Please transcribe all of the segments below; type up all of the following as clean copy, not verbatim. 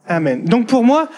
Amen. Donc pour moi,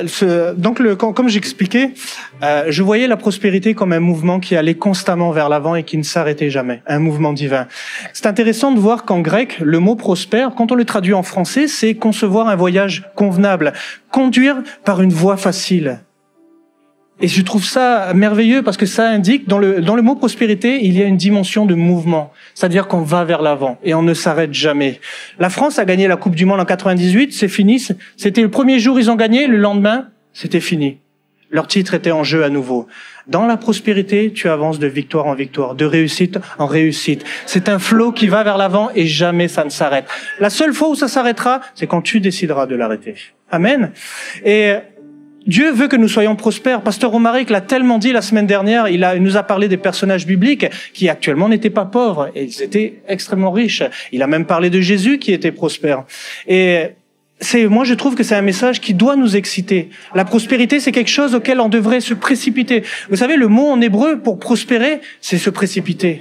comme j'expliquais, je voyais la prospérité comme un mouvement qui allait constamment vers l'avant et qui ne s'arrêtait jamais, un mouvement divin. C'est intéressant de voir qu'en grec, le mot prospère, quand on le traduit en français, c'est concevoir un voyage convenable, conduire par une voie facile. Et je trouve ça merveilleux parce que ça indique, dans le mot prospérité, il y a une dimension de mouvement. C'est-à-dire qu'on va vers l'avant et on ne s'arrête jamais. La France a gagné la Coupe du Monde en 98, c'est fini. C'était le premier jour, ils ont gagné, le lendemain, c'était fini. Leur titre était en jeu à nouveau. Dans la prospérité, tu avances de victoire en victoire, de réussite en réussite. C'est un flot qui va vers l'avant et jamais ça ne s'arrête. La seule fois où ça s'arrêtera, c'est quand tu décideras de l'arrêter. Amen. Et Dieu veut que nous soyons prospères. Pasteur Romaric l'a tellement dit la semaine dernière, il nous a parlé des personnages bibliques qui actuellement n'étaient pas pauvres et ils étaient extrêmement riches. Il a même parlé de Jésus qui était prospère. Et moi je trouve que c'est un message qui doit nous exciter. La prospérité, c'est quelque chose auquel on devrait se précipiter. Vous savez, le mot en hébreu pour prospérer, c'est se précipiter.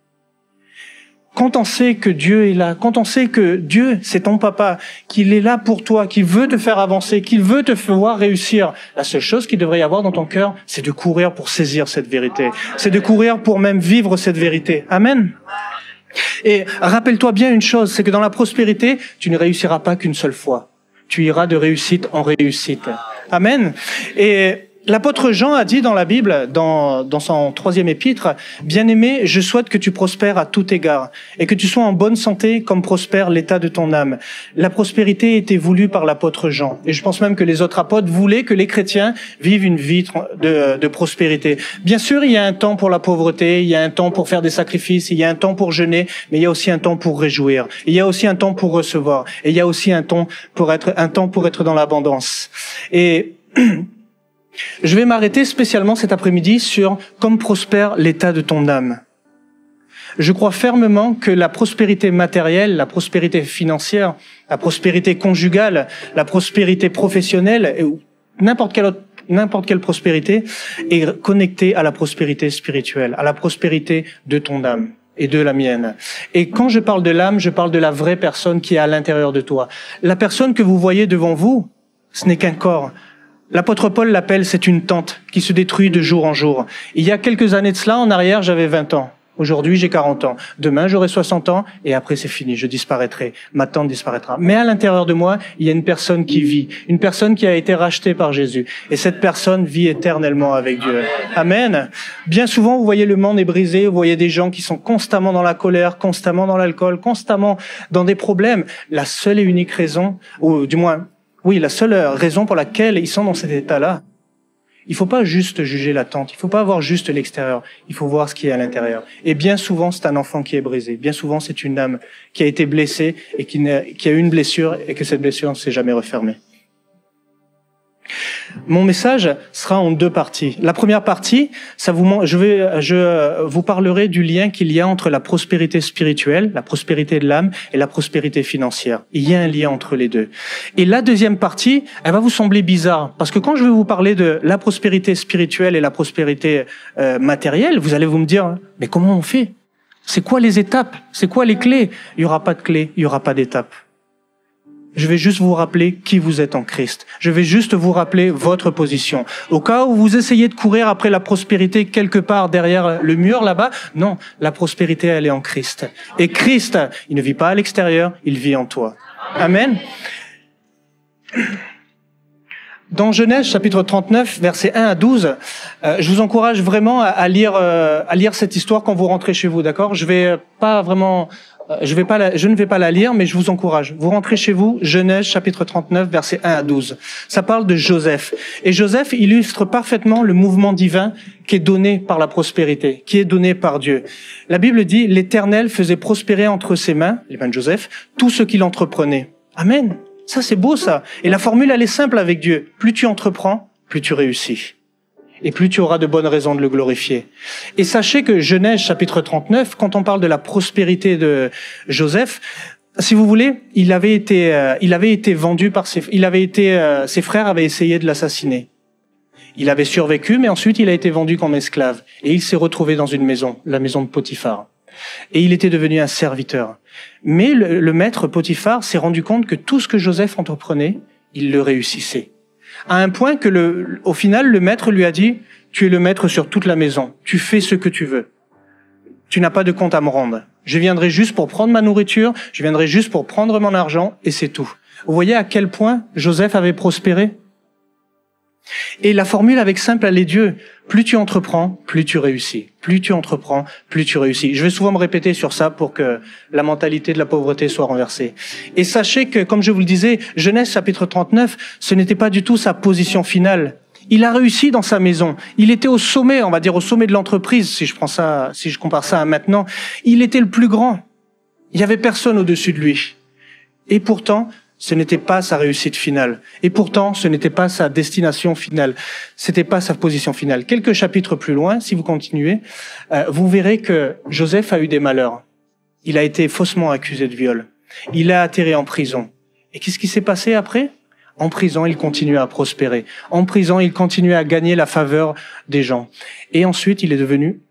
Quand on sait que Dieu est là, quand on sait que Dieu, c'est ton papa, qu'il est là pour toi, qu'il veut te faire avancer, qu'il veut te voir réussir, la seule chose qu'il devrait y avoir dans ton cœur, c'est de courir pour saisir cette vérité. C'est de courir pour même vivre cette vérité. Amen. Et rappelle-toi bien une chose, c'est que dans la prospérité, tu ne réussiras pas qu'une seule fois. Tu iras de réussite en réussite. Amen. Et l'apôtre Jean a dit dans la Bible, dans son 3e épître, « Bien-aimé, je souhaite que tu prospères à tout égard et que tu sois en bonne santé comme prospère l'état de ton âme. » La prospérité était voulue par l'apôtre Jean. Et je pense même que les autres apôtres voulaient que les chrétiens vivent une vie de prospérité. Bien sûr, il y a un temps pour la pauvreté, il y a un temps pour faire des sacrifices, il y a un temps pour jeûner, mais il y a aussi un temps pour réjouir. Il y a aussi un temps pour recevoir. Et il y a aussi un temps pour être dans l'abondance. Et je vais m'arrêter spécialement cet après-midi sur « Comme prospère l'état de ton âme ». Je crois fermement que la prospérité matérielle, la prospérité financière, la prospérité conjugale, la prospérité professionnelle, ou n'importe quelle prospérité est connectée à la prospérité spirituelle, à la prospérité de ton âme et de la mienne. Et quand je parle de l'âme, je parle de la vraie personne qui est à l'intérieur de toi. La personne que vous voyez devant vous, ce n'est qu'un corps. L'apôtre Paul l'appelle, c'est une tente qui se détruit de jour en jour. Il y a quelques années de cela, en arrière, j'avais 20 ans. Aujourd'hui, j'ai 40 ans. Demain, j'aurai 60 ans et après, c'est fini. Je disparaîtrai. Ma tente disparaîtra. Mais à l'intérieur de moi, il y a une personne qui vit. Une personne qui a été rachetée par Jésus. Et cette personne vit éternellement avec Dieu. Amen. Bien souvent, vous voyez le monde est brisé. Vous voyez des gens qui sont constamment dans la colère, constamment dans l'alcool, constamment dans des problèmes. La seule et unique raison, ou du moins, oui, la seule raison pour laquelle ils sont dans cet état-là, il faut pas juste juger la tente, il faut pas voir juste l'extérieur, il faut voir ce qui est à l'intérieur. Et bien souvent, c'est un enfant qui est brisé. Bien souvent, c'est une âme qui a été blessée et qui a eu une blessure et que cette blessure ne s'est jamais refermée. Mon message sera en 2 parties. La première partie, je vous parlerai du lien qu'il y a entre la prospérité spirituelle, la prospérité de l'âme et la prospérité financière. Il y a un lien entre les deux. Et la deuxième partie, elle va vous sembler bizarre parce que quand je vais vous parler de la prospérité spirituelle et la prospérité matérielle, vous allez me dire, mais comment on fait? C'est quoi les étapes? C'est quoi les clés? Il y aura pas de clés, il y aura pas d'étapes. Je vais juste vous rappeler qui vous êtes en Christ. Je vais juste vous rappeler votre position. Au cas où vous essayez de courir après la prospérité quelque part derrière le mur là-bas, non, la prospérité, elle est en Christ. Et Christ, il ne vit pas à l'extérieur, il vit en toi. Amen. Dans Genèse, chapitre 39, versets 1 à 12, je vous encourage vraiment à lire cette histoire quand vous rentrez chez vous, d'accord? Je ne vais pas la lire, mais je vous encourage. Vous rentrez chez vous, Genèse, chapitre 39, versets 1 à 12. Ça parle de Joseph. Et Joseph illustre parfaitement le mouvement divin qui est donné par la prospérité, qui est donné par Dieu. La Bible dit, l'Éternel faisait prospérer entre ses mains, les mains de Joseph, tout ce qu'il entreprenait. Amen. Ça, c'est beau, ça. Et la formule, elle est simple avec Dieu. Plus tu entreprends, plus tu réussis. Et plus tu auras de bonnes raisons de le glorifier. Et sachez que Genèse, chapitre 39, quand on parle de la prospérité de Joseph, si vous voulez, il avait été vendu par ses frères avaient essayé de l'assassiner. Il avait survécu, mais ensuite il a été vendu comme esclave. Et il s'est retrouvé dans une maison, la maison de Potiphar. Et il était devenu un serviteur. Mais le maître Potiphar s'est rendu compte que tout ce que Joseph entreprenait, il le réussissait. À un point que au final, le maître lui a dit, tu es le maître sur toute la maison, tu fais ce que tu veux. Tu n'as pas de compte à me rendre. Je viendrai juste pour prendre ma nourriture, je viendrai juste pour prendre mon argent, et c'est tout. Vous voyez à quel point Joseph avait prospéré? Et la formule avec simple, elle est Dieu. Plus tu entreprends, plus tu réussis. Plus tu entreprends, plus tu réussis. Je vais souvent me répéter sur ça pour que la mentalité de la pauvreté soit renversée. Et sachez que, comme je vous le disais, Genèse chapitre 39, ce n'était pas du tout sa position finale. Il a réussi dans sa maison. Il était au sommet, on va dire au sommet de l'entreprise, si je compare ça à maintenant. Il était le plus grand. Il n'y avait personne au-dessus de lui. Et pourtant, ce n'était pas sa réussite finale. Et pourtant, ce n'était pas sa destination finale. C'était pas sa position finale. Quelques chapitres plus loin, si vous continuez, vous verrez que Joseph a eu des malheurs. Il a été faussement accusé de viol. Il a atterri en prison. Et qu'est-ce qui s'est passé après? En prison, il continuait à prospérer. En prison, il continuait à gagner la faveur des gens. Et ensuite, il est devenu...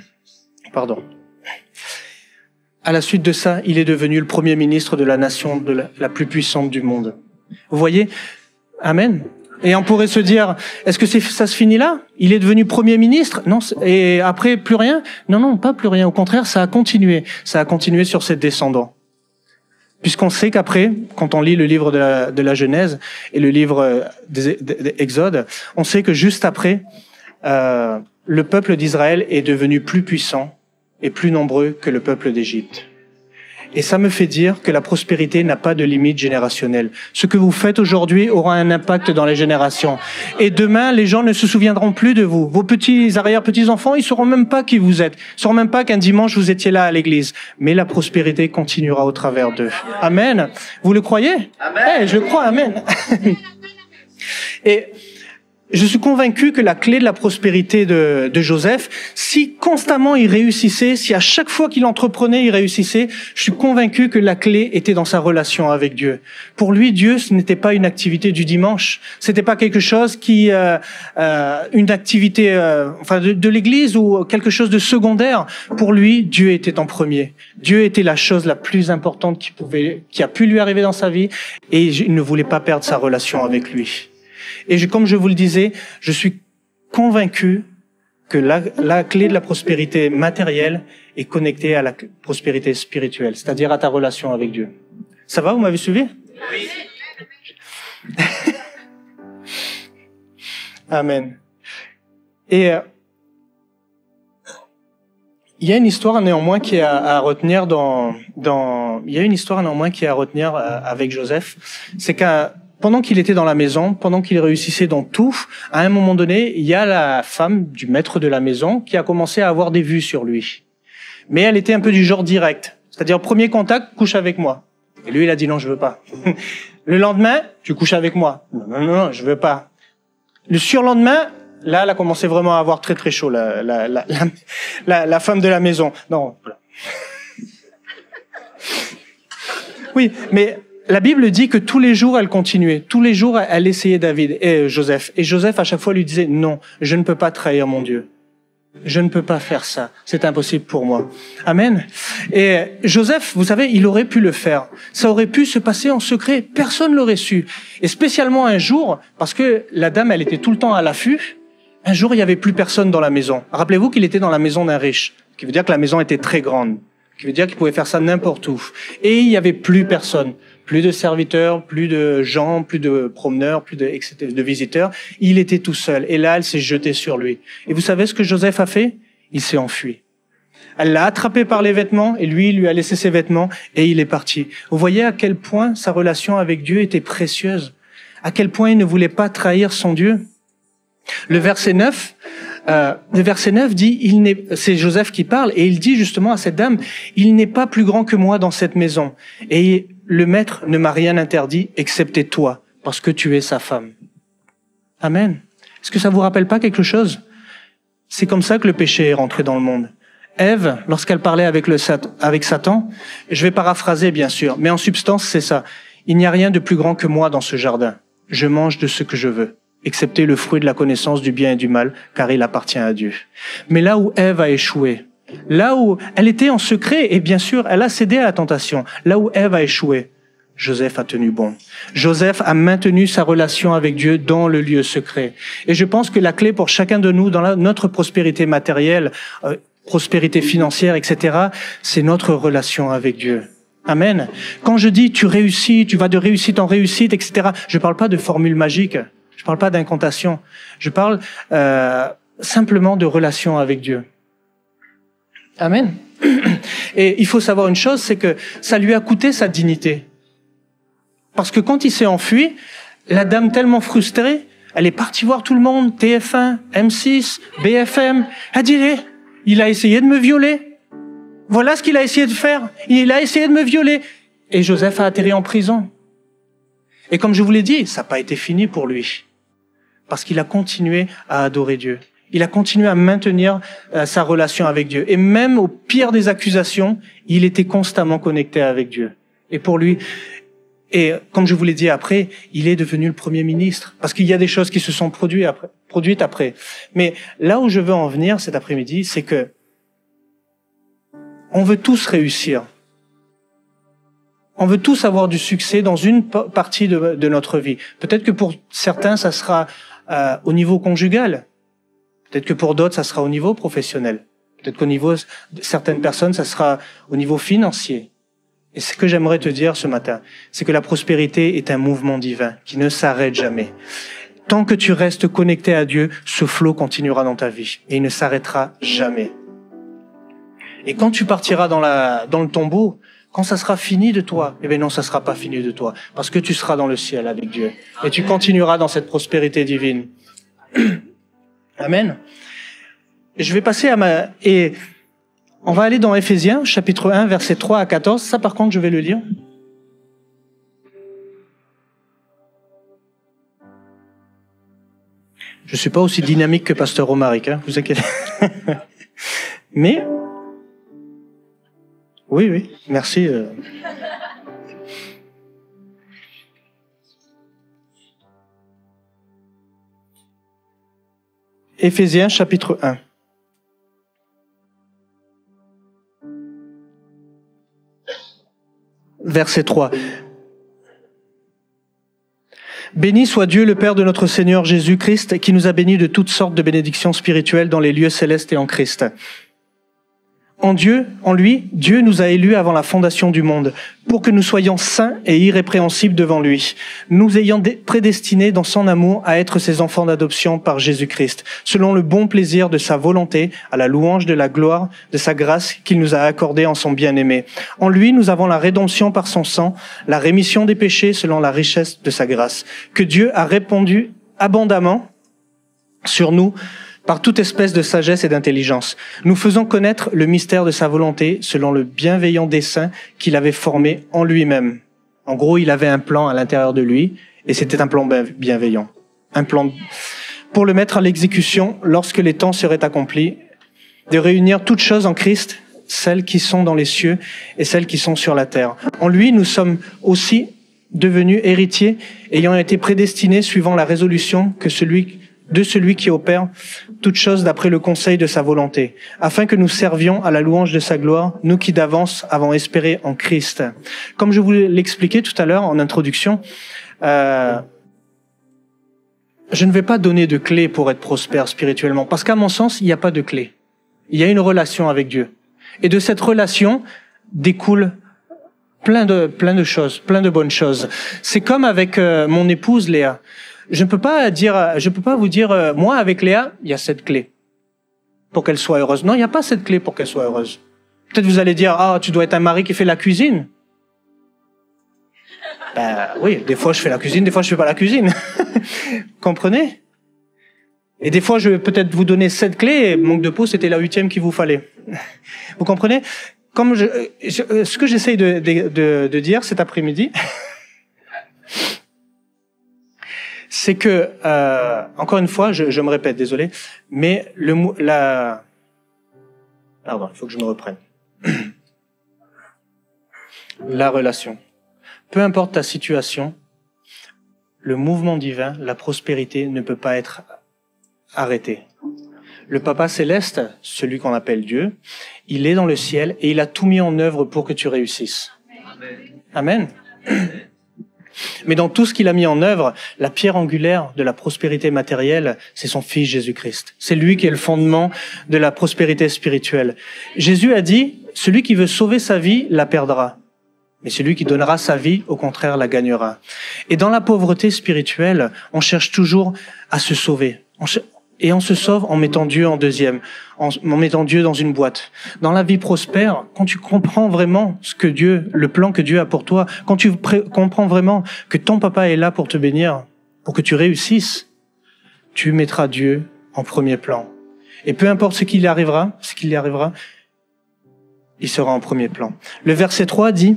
À la suite de ça, il est devenu le premier ministre de la nation la plus puissante du monde. Vous voyez? Amen. Et on pourrait se dire, est-ce que ça se finit là? Il est devenu premier ministre? Non. Et après, plus rien? Non, pas plus rien. Au contraire, ça a continué. Ça a continué sur ses descendants. Puisqu'on sait qu'après, quand on lit le livre de la Genèse et le livre des Exodes, on sait que juste après, le peuple d'Israël est devenu plus puissant et plus nombreux que le peuple d'Égypte. Et ça me fait dire que la prospérité n'a pas de limite générationnelle. Ce que vous faites aujourd'hui aura un impact dans les générations. Et demain, les gens ne se souviendront plus de vous. Vos petits arrière-petits-enfants, ils sauront même pas qui vous êtes. Ils sauront même pas qu'un dimanche, vous étiez là à l'église. Mais la prospérité continuera au travers d'eux. Amen. Vous le croyez? Amen. Je le crois, amen. Et je suis convaincu que la clé de la prospérité de Joseph, si constamment il réussissait, si à chaque fois qu'il entreprenait, il réussissait, je suis convaincu que la clé était dans sa relation avec Dieu. Pour lui, Dieu, ce n'était pas une activité du dimanche. C'était pas quelque chose une activité, de l'église ou quelque chose de secondaire. Pour lui, Dieu était en premier. Dieu était la chose la plus importante qui a pu lui arriver dans sa vie, et il ne voulait pas perdre sa relation avec lui. Et comme je vous le disais, je suis convaincu que la clé de la prospérité matérielle est connectée à la prospérité spirituelle, c'est-à-dire à ta relation avec Dieu. Ça va, vous m'avez suivi? Oui. Amen. Et il y a une histoire néanmoins qui est à retenir avec Joseph, c'est pendant qu'il était dans la maison, pendant qu'il réussissait dans tout, à un moment donné, il y a la femme du maître de la maison qui a commencé à avoir des vues sur lui. Mais elle était un peu du genre direct. C'est-à-dire, premier contact, couche avec moi. Et lui, il a dit non, je veux pas. Le lendemain, tu couches avec moi. Non, je veux pas. Le surlendemain, là, elle a commencé vraiment à avoir très très chaud, la femme de la maison. Non. Oui, mais la Bible dit que tous les jours, elle continuait. Tous les jours, elle essayait Joseph. Et Joseph, à chaque fois, lui disait, non, je ne peux pas trahir mon Dieu. Je ne peux pas faire ça. C'est impossible pour moi. Amen. Et Joseph, vous savez, il aurait pu le faire. Ça aurait pu se passer en secret. Personne l'aurait su. Et spécialement un jour, parce que la dame, elle était tout le temps à l'affût, un jour, il n'y avait plus personne dans la maison. Rappelez-vous qu'il était dans la maison d'un riche, ce qui veut dire que la maison était très grande, ce qui veut dire qu'il pouvait faire ça n'importe où. Et il n'y avait plus personne. Plus de serviteurs, plus de gens, plus de promeneurs, plus de visiteurs. Il était tout seul. Et là, elle s'est jetée sur lui. Et vous savez ce que Joseph a fait? Il s'est enfui. Elle l'a attrapé par les vêtements et lui, il lui a laissé ses vêtements et il est parti. Vous voyez à quel point sa relation avec Dieu était précieuse. À quel point il ne voulait pas trahir son Dieu. Le verset 9 dit, c'est Joseph qui parle, et il dit justement à cette dame, il n'est pas plus grand que moi dans cette maison. Et le maître ne m'a rien interdit, excepté toi, parce que tu es sa femme. Amen. Est-ce que ça vous rappelle pas quelque chose? C'est comme ça que le péché est rentré dans le monde. Ève, lorsqu'elle parlait avec Satan, je vais paraphraser bien sûr, mais en substance c'est ça. Il n'y a rien de plus grand que moi dans ce jardin. Je mange de ce que je veux, excepté le fruit de la connaissance du bien et du mal, car il appartient à Dieu. Mais là où Ève a échoué, là où elle était en secret, et bien sûr, elle a cédé à la tentation, là où Ève a échoué, Joseph a tenu bon. Joseph a maintenu sa relation avec Dieu dans le lieu secret. Et je pense que la clé pour chacun de nous dans notre prospérité matérielle, prospérité financière, etc., c'est notre relation avec Dieu. Amen. Quand je dis tu réussis, tu vas de réussite en réussite, etc., je ne parle pas de formule magique, je ne parle pas d'incantation, je parle simplement de relation avec Dieu. Amen. Et il faut savoir une chose, c'est que ça lui a coûté sa dignité. Parce que quand il s'est enfui, la dame tellement frustrée, elle est partie voir tout le monde, TF1, M6, BFM, elle dit, il a essayé de me violer. Voilà ce qu'il a essayé de faire. Il a essayé de me violer. Et Joseph a atterri en prison. Et comme je vous l'ai dit, ça n'a pas été fini pour lui. Parce qu'il a continué à adorer Dieu. Il a continué à maintenir sa relation avec Dieu. Et même au pire des accusations, il était constamment connecté avec Dieu. Et pour lui, et comme je vous l'ai dit après, il est devenu le Premier ministre. Parce qu'il y a des choses qui se sont produites après. Mais là où je veux en venir cet après-midi, c'est que on veut tous réussir. On veut tous avoir du succès dans une partie de notre vie. Peut-être que pour certains, ça sera au niveau conjugal. Peut-être que pour d'autres, ça sera au niveau professionnel. Peut-être qu'au niveau de certaines personnes, ça sera au niveau financier. Et ce que j'aimerais te dire ce matin, c'est que la prospérité est un mouvement divin qui ne s'arrête jamais. Tant que tu restes connecté à Dieu, ce flot continuera dans ta vie et il ne s'arrêtera jamais. Et quand tu partiras dans le tombeau, quand ça sera fini de toi, eh bien non, ça sera pas fini de toi, parce que tu seras dans le ciel avec Dieu et tu continueras dans cette prospérité divine. Amen. Je vais passer et on va aller dans Éphésiens, chapitre 1, versets 3 à 14. Ça, par contre, je vais le lire. Je suis pas aussi dynamique que Pasteur Romaric, hein, vous inquiétez. Mais, oui, merci. Éphésiens, chapitre 1. Verset 3. Béni soit Dieu, le Père de notre Seigneur Jésus-Christ, qui nous a bénis de toutes sortes de bénédictions spirituelles dans les lieux célestes et en Christ. En lui, Dieu nous a élus avant la fondation du monde, pour que nous soyons saints et irrépréhensibles devant lui, nous ayant prédestinés dans son amour à être ses enfants d'adoption par Jésus-Christ, selon le bon plaisir de sa volonté, à la louange de la gloire de sa grâce qu'il nous a accordée en son bien-aimé. En lui, nous avons la rédemption par son sang, la rémission des péchés selon la richesse de sa grâce, que Dieu a répandu abondamment sur nous, par toute espèce de sagesse et d'intelligence. Nous faisons connaître le mystère de sa volonté selon le bienveillant dessein qu'il avait formé en lui-même. En gros, il avait un plan à l'intérieur de lui, et c'était un plan bienveillant. Un plan pour le mettre à l'exécution lorsque les temps seraient accomplis, de réunir toutes choses en Christ, celles qui sont dans les cieux et celles qui sont sur la terre. En lui, nous sommes aussi devenus héritiers, ayant été prédestinés suivant la résolution de celui qui opère toutes choses d'après le conseil de sa volonté, afin que nous servions à la louange de sa gloire, nous qui d'avance avons espéré en Christ. Comme je vous l'expliquais tout à l'heure en introduction, je ne vais pas donner de clé pour être prospère spirituellement, parce qu'à mon sens, il n'y a pas de clé. Il y a une relation avec Dieu. Et de cette relation découle plein de choses, plein de bonnes choses. C'est comme avec mon épouse Léa. Je peux pas vous dire, moi, avec Léa, il y a cette clé pour qu'elle soit heureuse. Non, il n'y a pas cette clé pour qu'elle soit heureuse. Peut-être vous allez dire, tu dois être un mari qui fait la cuisine. Oui, des fois je fais la cuisine, des fois je fais pas la cuisine. Comprenez? Et des fois je vais peut-être vous donner 7 clés et manque de peau, c'était la 8e qu'il vous fallait. Vous comprenez? Comme ce que j'essaye de dire cet après-midi, c'est que, encore une fois, je me répète, désolé, mais pardon, il faut que je me reprenne. La relation. Peu importe ta situation, le mouvement divin, la prospérité ne peut pas être arrêté. Le Papa Céleste, celui qu'on appelle Dieu, il est dans le ciel et il a tout mis en œuvre pour que tu réussisses. Amen. Mais dans tout ce qu'il a mis en œuvre, la pierre angulaire de la prospérité matérielle, c'est son Fils Jésus-Christ. C'est lui qui est le fondement de la prospérité spirituelle. Jésus a dit, celui qui veut sauver sa vie la perdra. Mais celui qui donnera sa vie, au contraire, la gagnera. Et dans la pauvreté spirituelle, on cherche toujours à se sauver. Et on se sauve en mettant Dieu en deuxième, en mettant Dieu dans une boîte. Dans la vie prospère, quand tu comprends vraiment le plan que Dieu a pour toi, quand tu comprends vraiment que ton papa est là pour te bénir, pour que tu réussisses, tu mettras Dieu en premier plan. Et peu importe ce qu'il y arrivera, il sera en premier plan. Le verset 3 dit,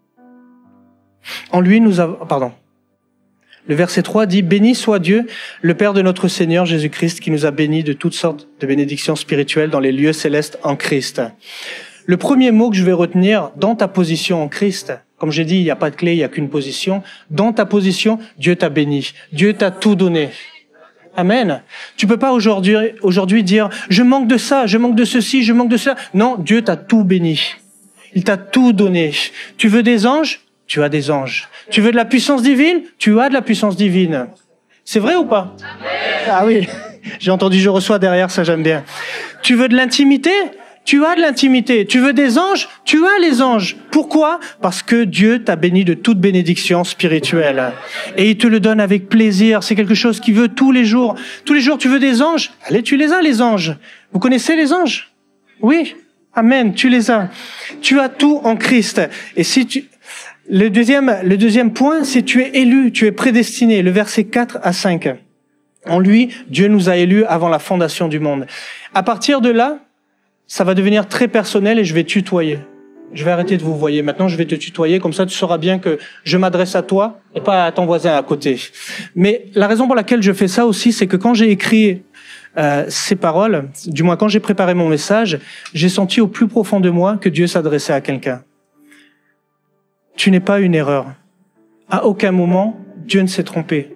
Le verset 3 dit « Béni soit Dieu, le Père de notre Seigneur Jésus-Christ, qui nous a bénis de toutes sortes de bénédictions spirituelles dans les lieux célestes en Christ. » Le premier mot que je vais retenir dans ta position en Christ, comme j'ai dit, il n'y a pas de clé, il n'y a qu'une position. Dans ta position, Dieu t'a béni. Dieu t'a tout donné. Amen. Tu peux pas aujourd'hui dire « Je manque de ça, je manque de ceci, je manque de ça. » Non, Dieu t'a tout béni. Il t'a tout donné. Tu veux des anges? Tu as des anges. Tu veux de la puissance divine? Tu as de la puissance divine. C'est vrai ou pas? Ah oui, j'ai entendu, je reçois derrière, ça j'aime bien. Tu veux de l'intimité? Tu as de l'intimité. Tu veux des anges? Tu as les anges. Pourquoi? Parce que Dieu t'a béni de toute bénédiction spirituelle. Et il te le donne avec plaisir. C'est quelque chose qu'il veut tous les jours. Tous les jours, tu veux des anges? Allez, tu les as, les anges. Vous connaissez les anges? Oui. Amen, tu les as. Tu as tout en Christ. Et le deuxième point, c'est tu es élu, tu es prédestiné. Le verset 4 à 5. En lui, Dieu nous a élus avant la fondation du monde. À partir de là, ça va devenir très personnel et je vais tutoyer. Je vais arrêter de vous voyer. Maintenant, je vais te tutoyer. Comme ça, tu sauras bien que je m'adresse à toi et pas à ton voisin à côté. Mais la raison pour laquelle je fais ça aussi, c'est que quand j'ai écrit ces paroles, du moins quand j'ai préparé mon message, j'ai senti au plus profond de moi que Dieu s'adressait à quelqu'un. Tu n'es pas une erreur. À aucun moment, Dieu ne s'est trompé.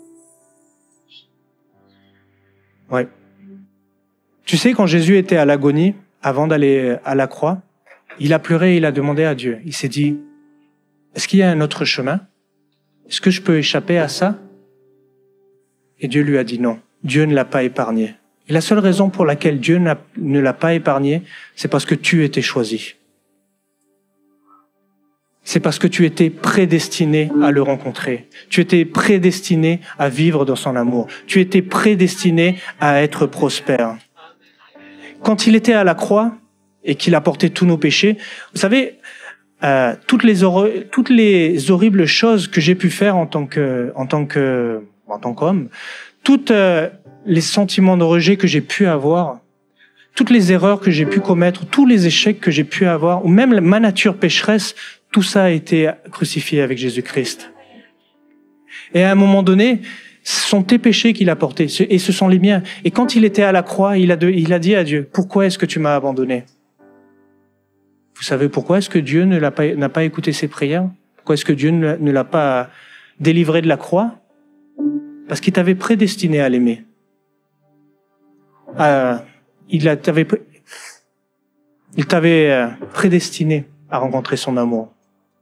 Ouais. Tu sais, quand Jésus était à l'agonie, avant d'aller à la croix, il a pleuré et il a demandé à Dieu. Il s'est dit, est-ce qu'il y a un autre chemin? Est-ce que je peux échapper à ça? Et Dieu lui a dit non. Dieu ne l'a pas épargné. Et la seule raison pour laquelle Dieu ne l'a pas épargné, c'est parce que tu étais choisi. C'est parce que tu étais prédestiné à le rencontrer. Tu étais prédestiné à vivre dans son amour. Tu étais prédestiné à être prospère. Quand il était à la croix et qu'il a porté tous nos péchés, vous savez, toutes les horribles choses que j'ai pu faire en tant qu'homme, toutes les sentiments de rejet que j'ai pu avoir, toutes les erreurs que j'ai pu commettre, tous les échecs que j'ai pu avoir, ou même ma nature pécheresse, tout ça a été crucifié avec Jésus-Christ. Et à un moment donné, ce sont tes péchés qu'il a portés, et ce sont les miens. Et quand il était à la croix, il a dit à Dieu, « Pourquoi est-ce que tu m'as abandonné ?» Vous savez pourquoi est-ce que Dieu n'a pas écouté ses prières? Pourquoi est-ce que Dieu ne l'a pas délivré de la croix? Parce qu'il t'avait prédestiné à l'aimer. Il t'avait prédestiné à rencontrer son amour.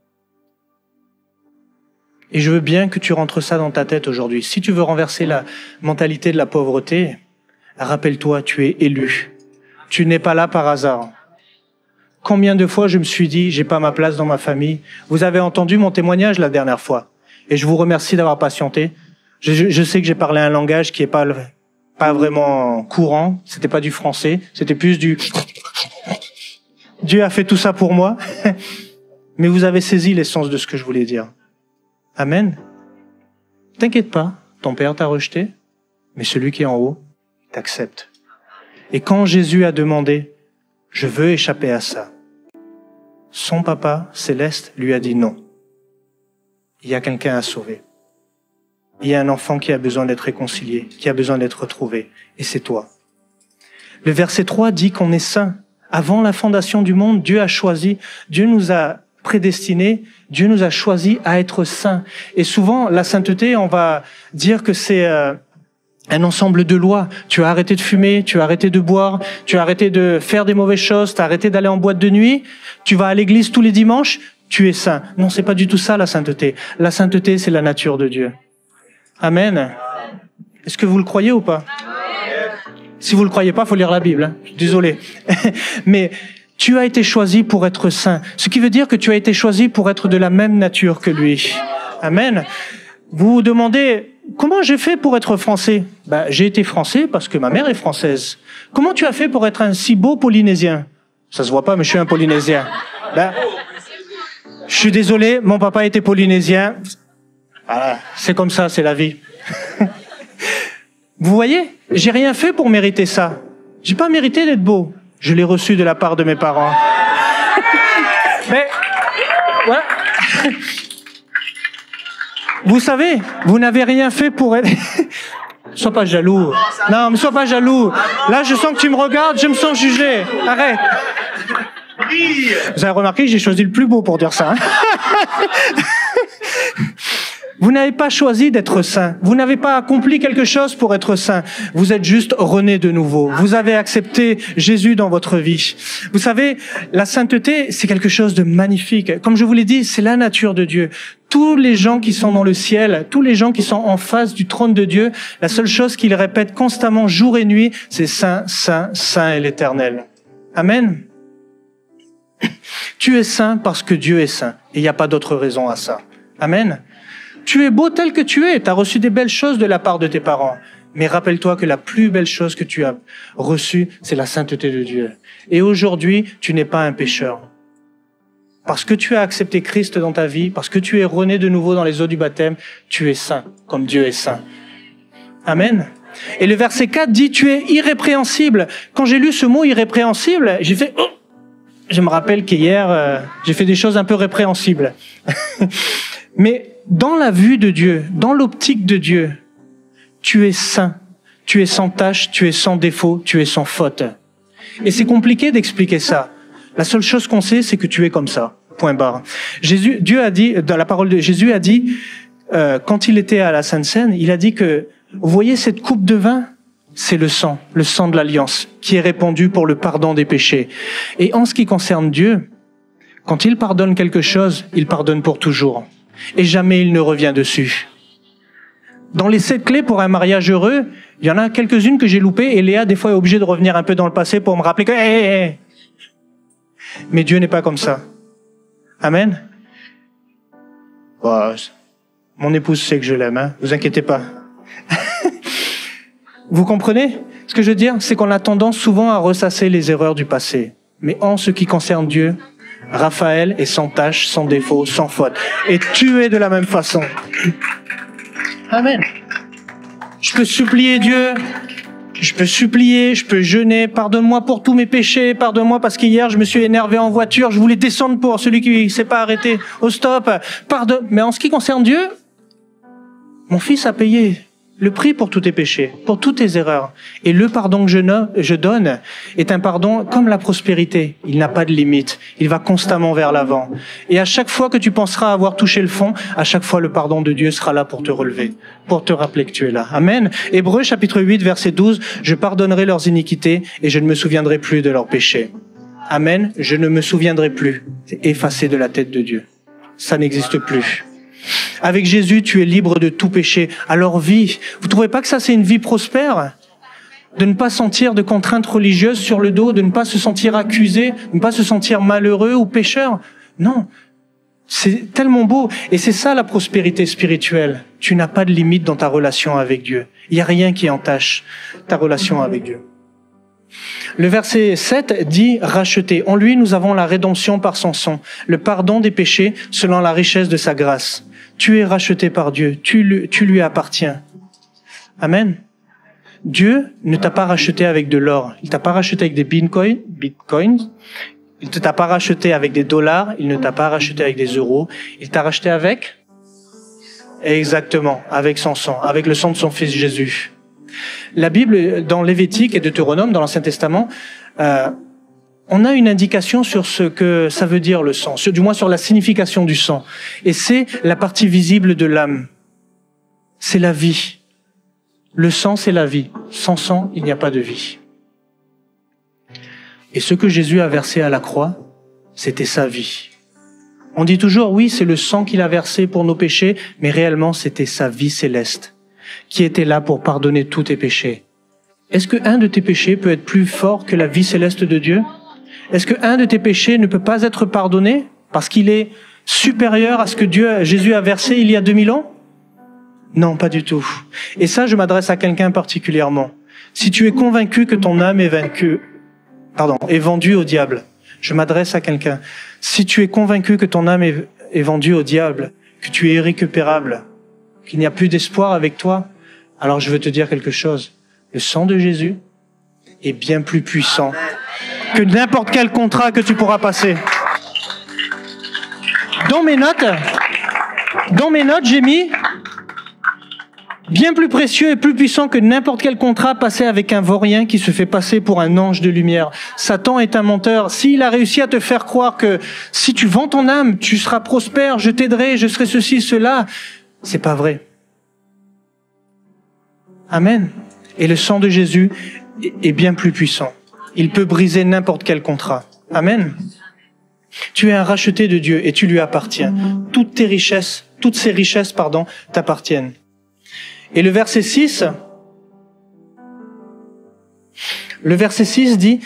Et je veux bien que tu rentres ça dans ta tête aujourd'hui. Si tu veux renverser la mentalité de la pauvreté, rappelle-toi, tu es élu. Tu n'es pas là par hasard. Combien de fois je me suis dit, j'ai pas ma place dans ma famille. Vous avez entendu mon témoignage la dernière fois. Et je vous remercie d'avoir patienté. Je sais que j'ai parlé un langage qui est pas vraiment courant. C'était pas du français. C'était plus du Dieu a fait tout ça pour moi. Mais vous avez saisi l'essence de ce que je voulais dire. Amen. T'inquiète pas, ton père t'a rejeté, mais celui qui est en haut t'accepte. Et quand Jésus a demandé, je veux échapper à ça, son papa céleste lui a dit non. Il y a quelqu'un à sauver. Il y a un enfant qui a besoin d'être réconcilié, qui a besoin d'être retrouvé, et c'est toi. Le verset 3 dit qu'on est saint. Avant la fondation du monde, Dieu a choisi, Dieu nous a prédestinés, Dieu nous a choisis à être saints. Et souvent, la sainteté, on va dire que c'est un ensemble de lois. Tu as arrêté de fumer, tu as arrêté de boire, tu as arrêté de faire des mauvaises choses, tu as arrêté d'aller en boîte de nuit, tu vas à l'église tous les dimanches, tu es saint. Non, c'est pas du tout ça la sainteté. La sainteté, c'est la nature de Dieu. Amen. Est-ce que vous le croyez ou pas? Si vous le croyez pas, faut lire la Bible. Hein. Désolé. Mais tu as été choisi pour être saint. Ce qui veut dire que tu as été choisi pour être de la même nature que lui. Amen. Vous vous demandez, comment j'ai fait pour être français? J'ai été français parce que ma mère est française. Comment tu as fait pour être un si beau Polynésien? Ça se voit pas, mais je suis un Polynésien. Je suis désolé, mon papa était Polynésien. Voilà, c'est comme ça, c'est la vie. Vous voyez, j'ai rien fait pour mériter ça. J'ai pas mérité d'être beau. Je l'ai reçu de la part de mes parents. Mais, voilà. Vous savez, vous n'avez rien fait pour être... Sois pas jaloux. Non, mais sois pas jaloux. Là, je sens que tu me regardes, je me sens jugé. Arrête. Vous avez remarqué que j'ai choisi le plus beau pour dire ça. Hein. Vous n'avez pas choisi d'être saint. Vous n'avez pas accompli quelque chose pour être saint. Vous êtes juste rené de nouveau. Vous avez accepté Jésus dans votre vie. Vous savez, la sainteté, c'est quelque chose de magnifique. Comme je vous l'ai dit, c'est la nature de Dieu. Tous les gens qui sont dans le ciel, tous les gens qui sont en face du trône de Dieu, la seule chose qu'ils répètent constamment jour et nuit, c'est Saint, Saint, Saint est l'Éternel. Amen. Tu es saint parce que Dieu est saint. Et il n'y a pas d'autre raison à ça. Amen. Tu es beau tel que tu es. Tu as reçu des belles choses de la part de tes parents. Mais rappelle-toi que la plus belle chose que tu as reçue, c'est la sainteté de Dieu. Et aujourd'hui, tu n'es pas un pécheur. Parce que tu as accepté Christ dans ta vie, parce que tu es rené de nouveau dans les eaux du baptême, tu es saint, comme Dieu est saint. Amen. Et le verset 4 dit, tu es irrépréhensible. Quand j'ai lu ce mot irrépréhensible, j'ai fait... Oh, je me rappelle qu'hier, j'ai fait des choses un peu répréhensibles. Mais dans la vue de Dieu, dans l'optique de Dieu, tu es saint, tu es sans tache, tu es sans défaut, tu es sans faute. Et c'est compliqué d'expliquer ça. La seule chose qu'on sait, c'est que tu es comme ça. Point barre. Dieu a dit, dans la parole de Jésus a dit, quand il était à la Sainte Seine, il a dit que, vous voyez cette coupe de vin? C'est le sang de l'alliance, qui est répandu pour le pardon des péchés. Et en ce qui concerne Dieu, quand il pardonne quelque chose, il pardonne pour toujours. Et jamais il ne revient dessus. Dans les 7 clés pour un mariage heureux, il y en a quelques-unes que j'ai loupées, et Léa, des fois, est obligée de revenir un peu dans le passé pour me rappeler que... Hey. Mais Dieu n'est pas comme ça. Amen. Mon épouse sait que je l'aime, hein. Vous inquiétez pas. Vous comprenez? Ce que je veux dire, c'est qu'on a tendance souvent à ressasser les erreurs du passé. Mais en ce qui concerne Dieu, Raphaël est sans tache, sans défaut, sans faute. Et tu es de la même façon. Amen. Je peux supplier Dieu, je peux jeûner, pardonne-moi pour tous mes péchés, pardonne-moi parce qu'hier je me suis énervé en voiture, je voulais descendre pour celui qui ne s'est pas arrêté au stop, pardonne. Mais en ce qui concerne Dieu, mon fils a payé le prix pour tous tes péchés, pour toutes tes erreurs. Et le pardon que je donne est un pardon comme la prospérité. Il n'a pas de limite. Il va constamment vers l'avant. Et à chaque fois que tu penseras avoir touché le fond, à chaque fois le pardon de Dieu sera là pour te relever, pour te rappeler que tu es là. Amen. Hébreux chapitre 8, verset 12. Je pardonnerai leurs iniquités et je ne me souviendrai plus de leurs péchés. Amen. Je ne me souviendrai plus. C'est effacé de la tête de Dieu. Ça n'existe plus. Avec Jésus, tu es libre de tout péché. Alors vis. Vous trouvez pas que ça, c'est une vie prospère? De ne pas sentir de contraintes religieuses sur le dos, de ne pas se sentir accusé, de ne pas se sentir malheureux ou pécheur? Non. C'est tellement beau. Et c'est ça la prospérité spirituelle. Tu n'as pas de limite dans ta relation avec Dieu. Il n'y a rien qui entache ta relation avec Dieu. Le verset 7 dit « Racheter. En lui, nous avons la rédemption par son sang, le pardon des péchés selon la richesse de sa grâce. » Tu es racheté par Dieu. Tu lui appartiens. Amen. Dieu ne t'a pas racheté avec de l'or. Il t'a pas racheté avec des bitcoins. Il ne t'a pas racheté avec des dollars. Il ne t'a pas racheté avec des euros. Il t'a racheté avec? Exactement. Avec son sang. Avec le sang de son fils Jésus. La Bible, dans Lévitique et Deutéronome, dans l'Ancien Testament, on a une indication sur ce que ça veut dire le sang, du moins sur la signification du sang. Et c'est la partie visible de l'âme. C'est la vie. Le sang, c'est la vie. Sans sang, il n'y a pas de vie. Et ce que Jésus a versé à la croix, c'était sa vie. On dit toujours, oui, c'est le sang qu'il a versé pour nos péchés, mais réellement, c'était sa vie céleste qui était là pour pardonner tous tes péchés. Est-ce qu'un de tes péchés peut être plus fort que la vie céleste de Dieu? Est-ce qu'un de tes péchés ne peut pas être pardonné parce qu'il est supérieur à ce que Jésus a versé il y a 2000 ans? Non, pas du tout. Et ça, je m'adresse à quelqu'un particulièrement. Si tu es convaincu que ton âme est vendue au diable, je m'adresse à quelqu'un. Si tu es convaincu que ton âme est vendue au diable, que tu es irrécupérable, qu'il n'y a plus d'espoir avec toi, alors je veux te dire quelque chose. Le sang de Jésus est bien plus puissant que n'importe quel contrat que tu pourras passer. Dans mes notes, j'ai mis bien plus précieux et plus puissant que n'importe quel contrat passé avec un vaurien qui se fait passer pour un ange de lumière. Satan est un menteur. S'il a réussi à te faire croire que si tu vends ton âme, tu seras prospère, je t'aiderai, je serai ceci, cela, c'est pas vrai. Amen. Et le sang de Jésus est bien plus puissant. Il peut briser n'importe quel contrat. Amen. Tu es un racheté de Dieu et tu lui appartiens. Toutes ces richesses, t'appartiennent. Et le verset 6 dit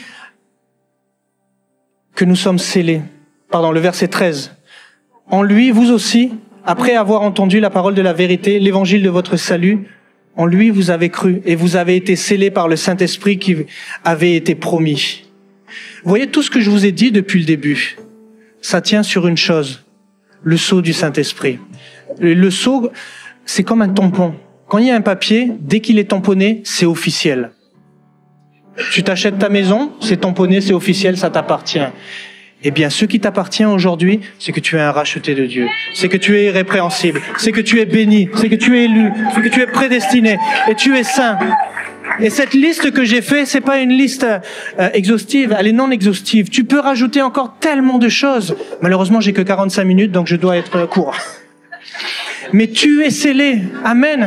que nous sommes scellés. Le verset 13. En lui, vous aussi, après avoir entendu la parole de la vérité, l'évangile de votre salut, en lui, vous avez cru et vous avez été scellés par le Saint-Esprit qui avait été promis. Vous voyez, tout ce que je vous ai dit depuis le début, ça tient sur une chose, le sceau du Saint-Esprit. Le sceau, c'est comme un tampon. Quand il y a un papier, dès qu'il est tamponné, c'est officiel. Tu t'achètes ta maison, c'est tamponné, c'est officiel, ça t'appartient. Eh bien, ce qui t'appartient aujourd'hui, c'est que tu es un racheté de Dieu. C'est que tu es irrépréhensible. C'est que tu es béni. C'est que tu es élu. C'est que tu es prédestiné. Et tu es saint. Et cette liste que j'ai faite, c'est pas une liste exhaustive. Elle est non exhaustive. Tu peux rajouter encore tellement de choses. Malheureusement, j'ai que 45 minutes, donc je dois être court. Mais tu es scellé. Amen.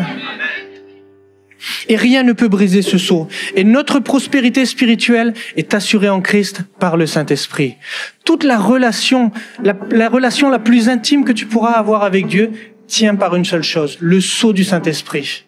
Et rien ne peut briser ce sceau. Et notre prospérité spirituelle est assurée en Christ par le Saint-Esprit. Toute la relation la plus intime que tu pourras avoir avec Dieu tient par une seule chose, le sceau du Saint-Esprit.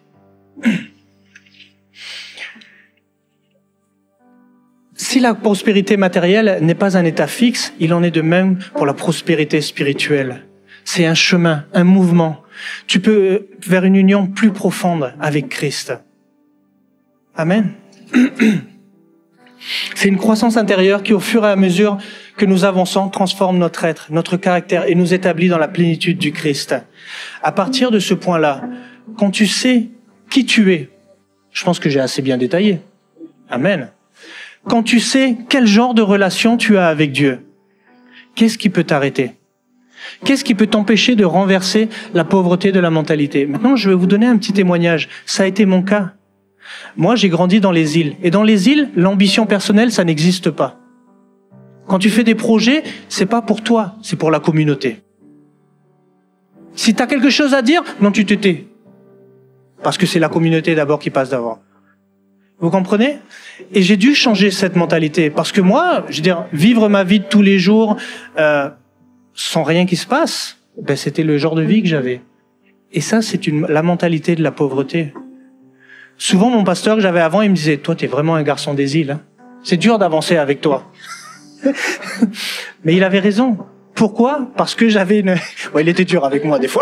Si la prospérité matérielle n'est pas un état fixe, il en est de même pour la prospérité spirituelle. C'est un chemin, un mouvement. Tu peux vers une union plus profonde avec Christ. Amen. C'est une croissance intérieure qui, au fur et à mesure que nous avançons, transforme notre être, notre caractère et nous établit dans la plénitude du Christ. À partir de ce point-là, quand tu sais qui tu es, je pense que j'ai assez bien détaillé. Amen. Quand tu sais quel genre de relation tu as avec Dieu, qu'est-ce qui peut t'arrêter? Qu'est-ce qui peut t'empêcher de renverser la pauvreté de la mentalité? Maintenant, je vais vous donner un petit témoignage. Ça a été mon cas. Moi, j'ai grandi dans les îles. Et dans les îles, l'ambition personnelle, ça n'existe pas. Quand tu fais des projets, c'est pas pour toi, c'est pour la communauté. Si tu as quelque chose à dire, non, tu te tais. Parce que c'est la communauté d'abord qui passe d'avant. Vous comprenez? Et j'ai dû changer cette mentalité. Parce que moi, je veux dire, vivre ma vie de tous les jours sans rien qui se passe, ben, c'était le genre de vie que j'avais. Et ça, c'est la mentalité de la pauvreté. Souvent, mon pasteur que j'avais avant, il me disait, toi, t'es vraiment un garçon des îles. Hein. C'est dur d'avancer avec toi. Mais il avait raison. Pourquoi? Parce que j'avais une... Ouais, il était dur avec moi, des fois.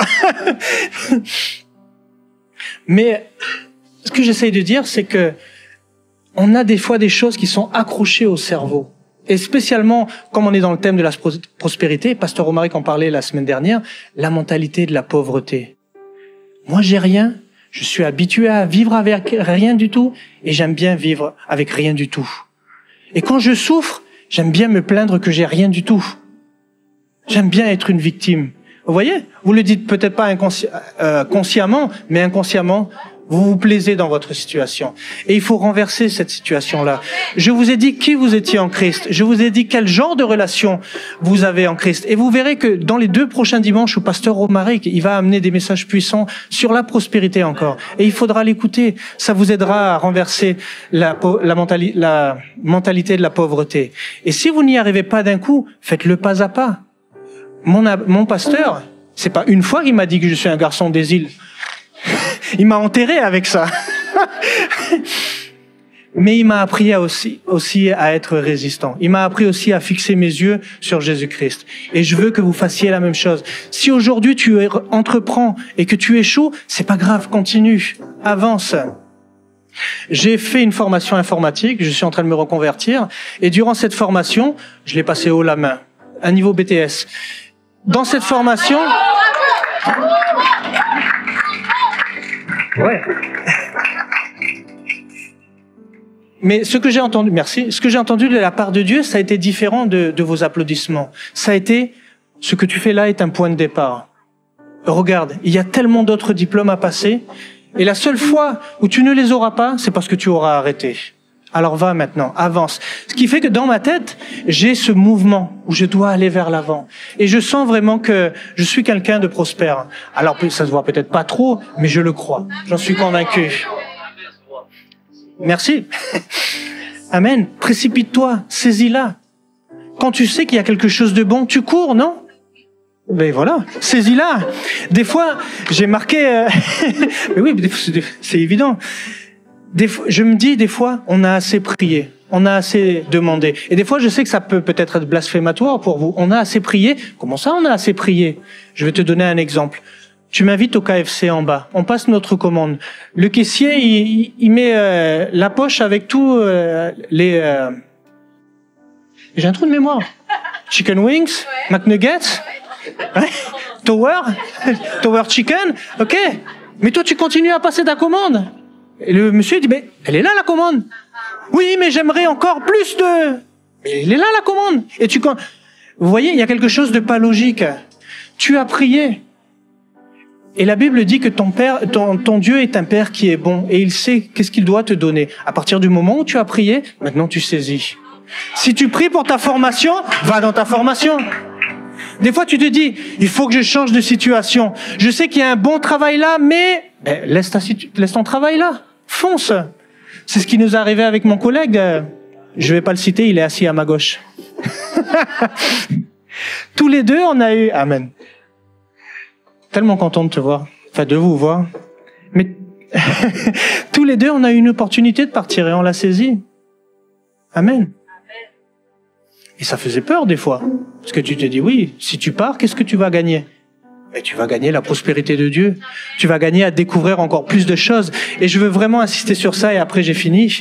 Mais ce que j'essaye de dire, c'est que on a des fois des choses qui sont accrochées au cerveau. Et spécialement, comme on est dans le thème de la prospérité, Pasteur Romaric en parlait la semaine dernière, la mentalité de la pauvreté. Moi, j'ai rien. Je suis habitué à vivre avec rien du tout et j'aime bien vivre avec rien du tout. Et quand je souffre, j'aime bien me plaindre que j'ai rien du tout. J'aime bien être une victime. Vous voyez? Vous le dites peut-être pas consciemment, mais inconsciemment, vous vous plaisez dans votre situation. Et il faut renverser cette situation-là. Je vous ai dit qui vous étiez en Christ. Je vous ai dit quel genre de relation vous avez en Christ. Et vous verrez que dans les 2 prochains dimanches où Pasteur Romaric, il va amener des messages puissants sur la prospérité encore. Et il faudra l'écouter. Ça vous aidera à renverser la mentalité de la pauvreté. Et si vous n'y arrivez pas d'un coup, faites-le pas à pas. Mon pasteur, c'est pas une fois qu'il m'a dit que je suis un garçon des îles. Il m'a enterré avec ça. Mais il m'a appris aussi à être résistant. Il m'a appris aussi à fixer mes yeux sur Jésus-Christ. Et je veux que vous fassiez la même chose. Si aujourd'hui tu entreprends et que tu échoues, c'est pas grave, continue, avance. J'ai fait une formation informatique, je suis en train de me reconvertir, et durant cette formation, je l'ai passé haut la main, à niveau BTS. Dans cette formation... Ouais. Mais ce que j'ai entendu, merci, ce que j'ai entendu de la part de Dieu, ça a été différent de vos applaudissements. Ça a été, ce que tu fais là est un point de départ. Regarde, il y a tellement d'autres diplômes à passer, et la seule fois où tu ne les auras pas, c'est parce que tu auras arrêté. Alors va maintenant, avance. Ce qui fait que dans ma tête, j'ai ce mouvement où je dois aller vers l'avant. Et je sens vraiment que je suis quelqu'un de prospère. Alors ça se voit peut-être pas trop, mais je le crois. J'en suis convaincu. Merci. Amen. Précipite-toi, saisis-la. Quand tu sais qu'il y a quelque chose de bon, tu cours, non? Ben voilà, saisis-la. Des fois, j'ai marqué... Mais oui, c'est évident. Je me dis, des fois, on a assez prié, on a assez demandé. Et des fois, je sais que ça peut peut-être être blasphématoire pour vous. On a assez prié. Comment ça, on a assez prié? Je vais te donner un exemple. Tu m'invites au KFC en bas. On passe notre commande. Le caissier, il met la poche avec tous les... J'ai un trou de mémoire. Chicken wings, McNuggets, ouais. Tower Chicken. Ok. Mais toi, tu continues à passer ta commande. Et le monsieur dit, mais elle est là la commande. Oui, mais j'aimerais encore plus de... Mais elle est là la commande. Et vous voyez, il y a quelque chose de pas logique. Tu as prié. Et la Bible dit que ton Dieu est un Père qui est bon et il sait qu'est-ce qu'il doit te donner. À partir du moment où tu as prié, maintenant tu saisis. Si tu pries pour ta formation, va dans ta formation. Des fois, tu te dis, il faut que je change de situation. Je sais qu'il y a un bon travail là, mais laisse ton travail là. Fonce. C'est ce qui nous est arrivé avec mon collègue. Je vais pas le citer, il est assis à ma gauche. Tous les deux, on a eu... Amen. Tellement content de te voir. Enfin, de vous voir. Mais tous les deux, on a eu une opportunité de partir et on l'a saisie. Amen. Et ça faisait peur des fois. Parce que tu te dis, oui, si tu pars, qu'est-ce que tu vas gagner? Et tu vas gagner la prospérité de Dieu. Tu vas gagner à découvrir encore plus de choses. Et je veux vraiment insister sur ça et après j'ai fini.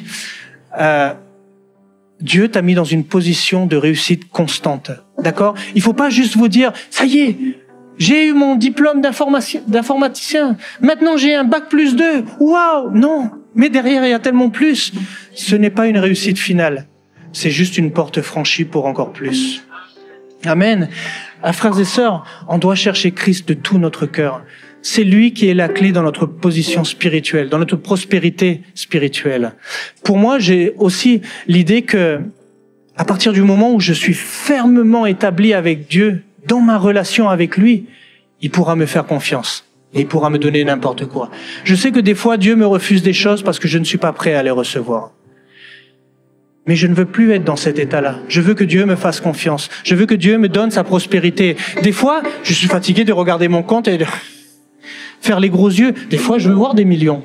Dieu t'a mis dans une position de réussite constante. D'accord? Il faut pas juste vous dire, ça y est, j'ai eu mon diplôme d'informaticien. Maintenant, j'ai un bac+2. Waouh! Non. Mais derrière, il y a tellement plus. Ce n'est pas une réussite finale. C'est juste une porte franchie pour encore plus. Amen. Frères et sœurs, on doit chercher Christ de tout notre cœur. C'est lui qui est la clé dans notre position spirituelle, dans notre prospérité spirituelle. Pour moi, j'ai aussi l'idée que, à partir du moment où je suis fermement établi avec Dieu, dans ma relation avec lui, il pourra me faire confiance et il pourra me donner n'importe quoi. Je sais que des fois, Dieu me refuse des choses parce que je ne suis pas prêt à les recevoir. Mais je ne veux plus être dans cet état-là. Je veux que Dieu me fasse confiance. Je veux que Dieu me donne sa prospérité. Des fois, je suis fatigué de regarder mon compte et de faire les gros yeux. Des fois, je veux voir des millions.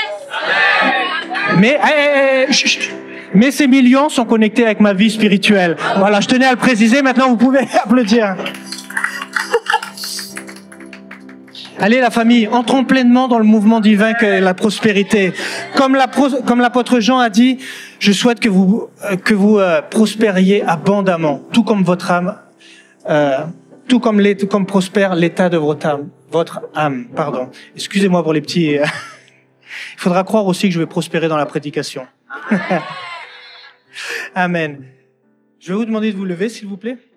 Mais ces millions sont connectés avec ma vie spirituelle. Voilà, je tenais à le préciser. Maintenant, vous pouvez applaudir. Allez, la famille, entrons pleinement dans le mouvement divin qu'est la prospérité. Comme l'apôtre Jean a dit, je souhaite que vous prospériez abondamment, tout comme votre âme, tout comme prospère l'état de votre âme. Pardon. Excusez-moi pour les petits. Il faudra croire aussi que je vais prospérer dans la prédication. Amen. Je vais vous demander de vous lever, s'il vous plaît.